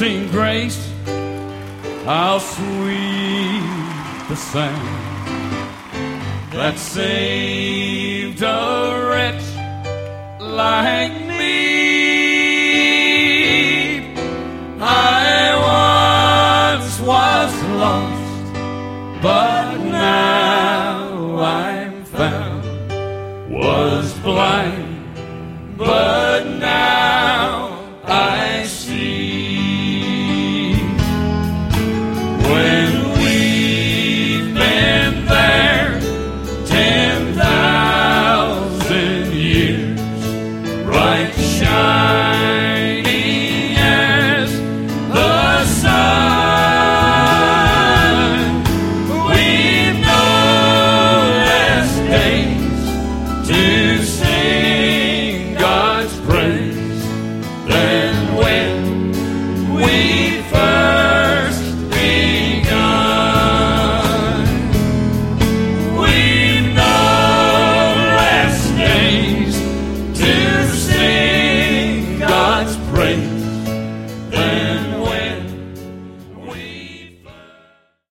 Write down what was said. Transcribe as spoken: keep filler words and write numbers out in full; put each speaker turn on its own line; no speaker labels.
Amazing grace, how sweet the sound that saved a wretch like me. I once was lost, but now I'm found, was blind